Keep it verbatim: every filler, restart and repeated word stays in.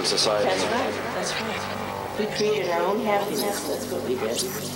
modern society. That's right. That's right. We created our own happiness. That's what we did.